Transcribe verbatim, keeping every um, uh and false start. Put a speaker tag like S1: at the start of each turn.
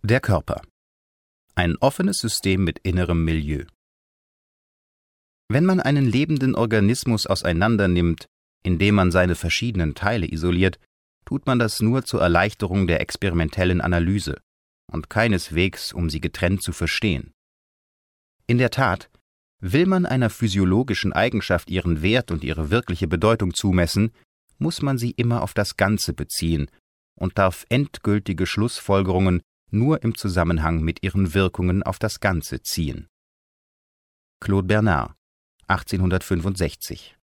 S1: Der Körper. Ein offenes System mit innerem Milieu. Wenn man einen lebenden Organismus auseinandernimmt, indem man seine verschiedenen Teile isoliert, tut man das nur zur Erleichterung der experimentellen Analyse und keineswegs, um sie getrennt zu verstehen. In der Tat, will man einer physiologischen Eigenschaft ihren Wert und ihre wirkliche Bedeutung zumessen, muss man sie immer auf das Ganze beziehen und darf endgültige Schlussfolgerungen nur im Zusammenhang mit ihren Wirkungen auf das Ganze ziehen. Claude Bernard, achtzehnhundertfünfundsechzig